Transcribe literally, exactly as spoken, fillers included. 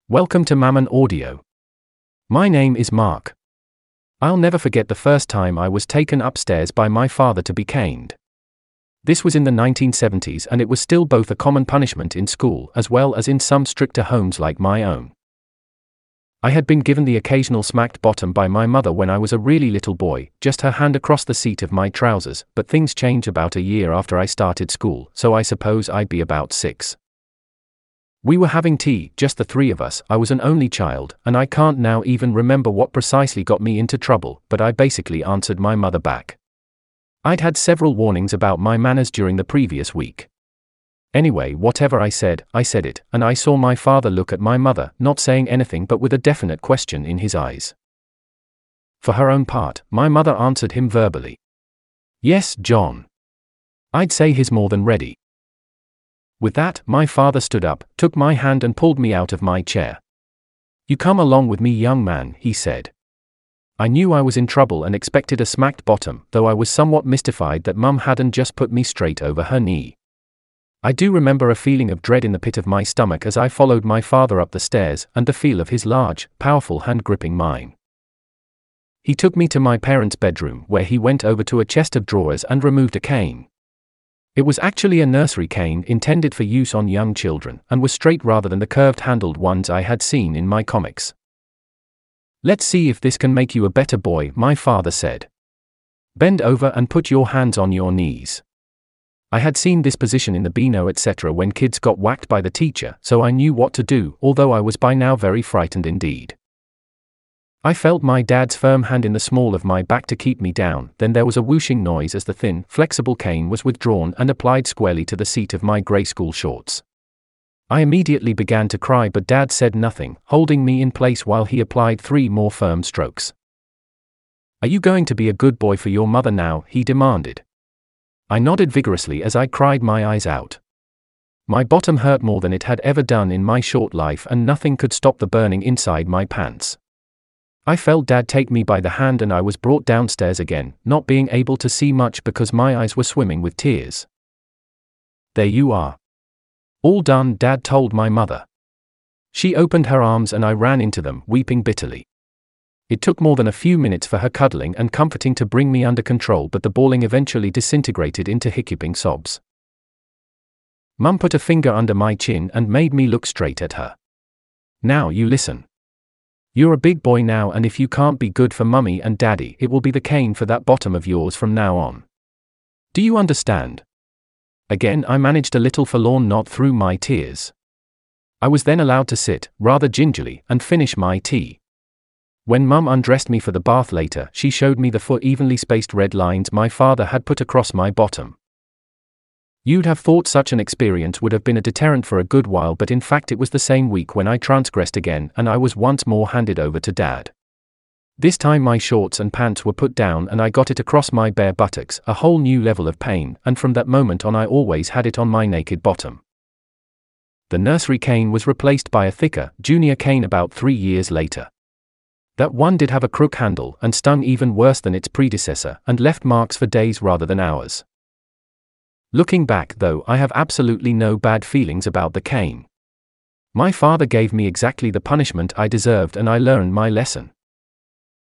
Welcome to Mammon Audio. My name is Mark. I'll never forget the first time I was taken upstairs by my father to be caned. This was in the nineteen seventies, and it was still both a common punishment in school as well as in some stricter homes like my own. I had been given the occasional smacked bottom by my mother when I was a really little boy, just her hand across the seat of my trousers, but things changed about a year after I started school, so I suppose I'd be about six. We were having tea, just the three of us. I was an only child, and I can't now even remember what precisely got me into trouble, but I basically answered my mother back. I'd had several warnings about my manners during the previous week. Anyway, whatever I said, I said it, and I saw my father look at my mother, not saying anything but with a definite question in his eyes. For her own part, my mother answered him verbally. "Yes, John. I'd say he's more than ready." With that, my father stood up, took my hand and pulled me out of my chair. "You come along with me, young man," he said. I knew I was in trouble and expected a smacked bottom, though I was somewhat mystified that Mum hadn't just put me straight over her knee. I do remember a feeling of dread in the pit of my stomach as I followed my father up the stairs, and the feel of his large, powerful hand gripping mine. He took me to my parents' bedroom, where he went over to a chest of drawers and removed a cane. It was actually a nursery cane intended for use on young children, and was straight rather than the curved-handled ones I had seen in my comics. "Let's see if this can make you a better boy," my father said. "Bend over and put your hands on your knees." I had seen this position in the Beano et cetera when kids got whacked by the teacher, so I knew what to do, although I was by now very frightened indeed. I felt my dad's firm hand in the small of my back to keep me down, then there was a whooshing noise as the thin, flexible cane was withdrawn and applied squarely to the seat of my grey school shorts. I immediately began to cry, but Dad said nothing, holding me in place while he applied three more firm strokes. "Are you going to be a good boy for your mother now?" he demanded. I nodded vigorously as I cried my eyes out. My bottom hurt more than it had ever done in my short life, and nothing could stop the burning inside my pants. I felt Dad take me by the hand and I was brought downstairs again, not being able to see much because my eyes were swimming with tears. "There you are. All done," Dad told my mother. She opened her arms and I ran into them, weeping bitterly. It took more than a few minutes for her cuddling and comforting to bring me under control, but the bawling eventually disintegrated into hiccuping sobs. Mum put a finger under my chin and made me look straight at her. "Now you listen. You're a big boy now, and if you can't be good for Mummy and Daddy, it will be the cane for that bottom of yours from now on. Do you understand?" Again I managed a little forlorn nod through my tears. I was then allowed to sit, rather gingerly, and finish my tea. When Mum undressed me for the bath later, she showed me the four evenly spaced red lines my father had put across my bottom. You'd have thought such an experience would have been a deterrent for a good while, but in fact it was the same week when I transgressed again, and I was once more handed over to Dad. This time my shorts and pants were put down and I got it across my bare buttocks, a whole new level of pain, and from that moment on I always had it on my naked bottom. The nursery cane was replaced by a thicker, junior cane about three years later. That one did have a crook handle and stung even worse than its predecessor, and left marks for days rather than hours. Looking back, though, I have absolutely no bad feelings about the cane. My father gave me exactly the punishment I deserved, and I learned my lesson.